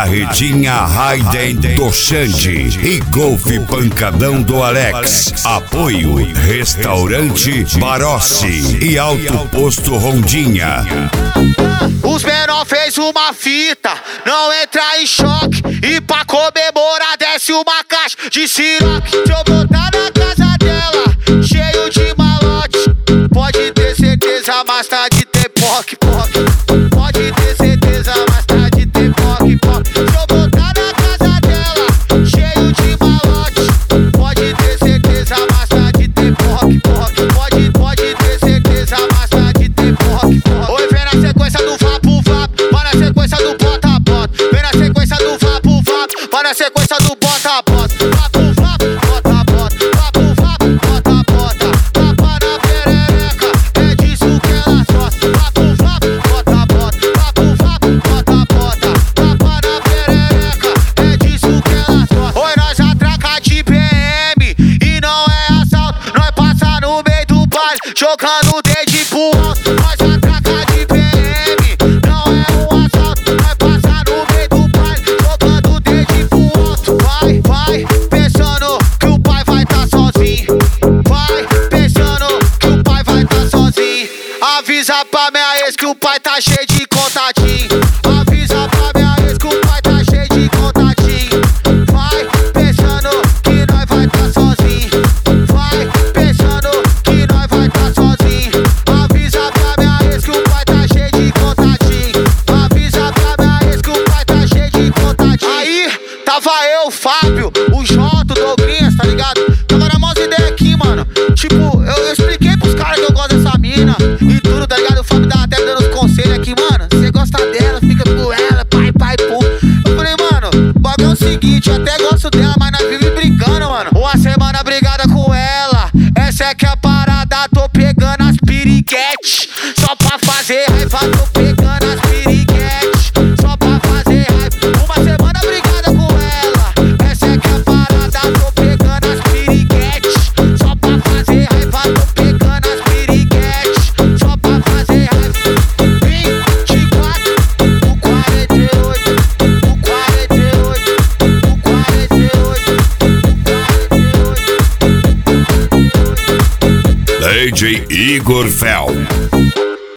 Carretinha Raiden do Xande e Golfe Pancadão do Alex. Apoio Restaurante Barossi e Alto Posto Rondinha. Os menor fez uma fita, não entra em choque. E pra comemorar desce uma caixa de siroque. Se eu botar na casa dela, cheio de malote, pode ter certeza, mais tarde tem poc. Pode ter certeza, mais tarde tem poc. Se eu botar na casa dela, cheio de malote, pode ter certeza, mais tarde tem poc. Pode ter certeza, mais tarde tem poc. Oi, vem na sequência do vapo, vai na sequência do bota. Vem na sequência do vapo, vai na sequência do bota. Vapo, bota. Tapa na perereca, é disso que ela gosta. Vapo, bota. Tapa na perereca, é disso que ela gosta. Oi, nós atraca de PM e não é assalto. Nós passa no meio do baile, jogando o dedo pro alto. Nós atraca de PM, não é um assalto. Nós passa no meio do baile, jogando o dedo pro alto. Vai, pensando que o pai vai tá sozinho. Vai, pensando que o pai vai tá sozinho. Avisa pra minha ex que o pai tá cheio de contatinho. Avisa pra minha ex que o pai tá cheio de contatinho. Vai, pensando que nós vai tá sozinho. Vai, pensando que nós vai tá sozinho. Avisa pra minha ex que o pai tá cheio de contatinho. Avisa pra minha ex que o pai tá cheio de contatinho. Aí, tava eu, Fábio, o Jota, o Douglas, tá ligado? Tava na mão ideia aqui, mano. Tipo, eu expliquei pros caras que eu gosto dessa mina e tudo, tá ligado? O Fábio tava até dando os conselhos aqui, mano. Você gosta dela, fica com ela, pai, pô. Eu falei, mano, o bagulho é o seguinte, eu até gosto dela, mas nós vive brincando, mano. Uma semana brigada com ela, essa é que é a parada. Tô pegando as piriquetes, só pra fazer raiva. Tô pegando as piriquetes, só pra fazer raiva. Uma semana brigada com ela, essa é que é a parada. Tô pegando as piriquetes, só pra fazer raiva. Tô pegando as piriquetes, só pra fazer raiva. 24, o 48, o 48, o 48. DJ Igor Fel.